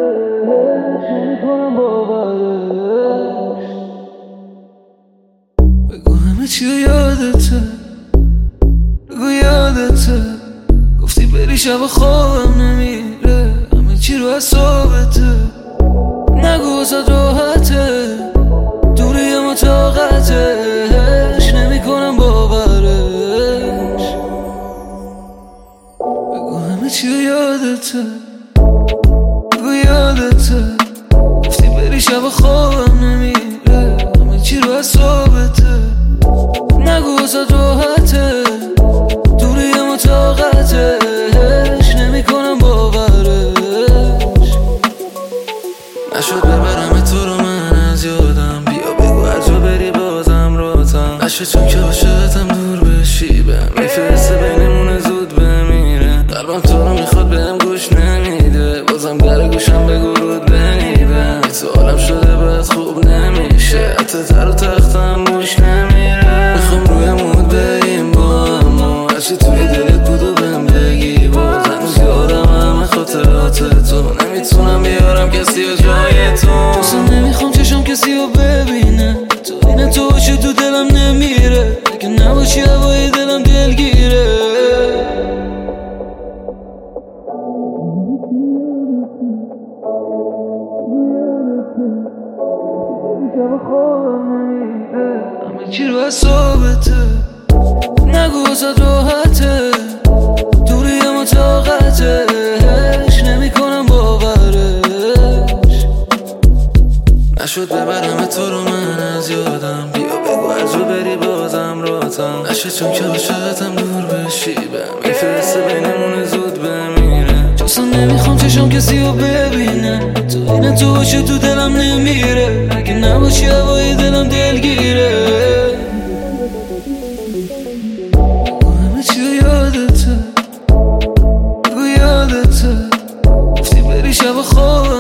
نمیکنم باورش. بگو همه چی یادته، بگو یادته. گفتی بری شب خوابم نمیره، همه چی رو حسابته. نگو واسه راحته، دوری اما طاقتش نمیکنم باورش. بگو همه چی یادته، بگو یادته. گفتی بری شب خوابم نمیره، همه چی رو حسابته. نگو واسه راحته، دوری اما طاقتش نمیکنم باورش. نشد ببرم تو رو من از یادم، بیا بگو هر جا بری بازم راتم. نشد چون که عاشقتم دور بشی، بهم میفرسته بینمونه زود بمیره. قلبم تو رو میخواد بهم گوش نمیده، بازم در گوشم بگو رود بنیبم. تو عالم شده باید خوب نمیشه، حتی تر و تختم گوش نمیره. میخوام روی مود بریم با اما هرچی توی دلت بود و بهم بگی. باز هنوز یادم همه خاطرات تو، نمیتونم بیارم کسی و جای تو. اصلا نمیخوام چشم کسی رو ببینه، تو این تو باشی تو دلم نمیره. اگه نباشی هوای دلم دلگیره. شب خوابم نمیره، همه چی رو حسابته. نگو واسه راحته، دوری اما طاقتش نمیکنم باورش. نشد ببرم تو رو من از یادم، بیا بگو هر جا بری بازم راتم. نشد چون که عاشقتم دور بشی، بهم میفرسته بینمونه زود بمیره. اصلا نمیخوام چشم کسی رو ببینه، تو این تو باشی تو دلم نمیره. اگه نباشی هوای دلم دلگیره. بگو همه چی یادته، بگو یادته. گفتی بری شب خواب